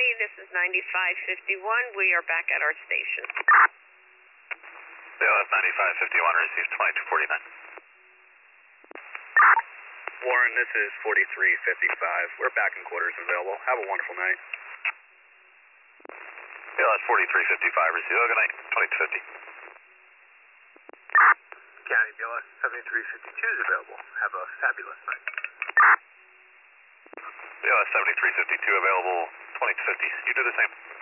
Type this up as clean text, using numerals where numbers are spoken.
County, this is 9551. We are back at our station. BLS 9551, received 2249. Warren, this is 4355. We're back in quarters available. Have a wonderful night. BLS 4355, received. Good night, 2250. County, BLS 7352 is available. Have a fabulous night. BLS 7352 available, 2250. You do the same.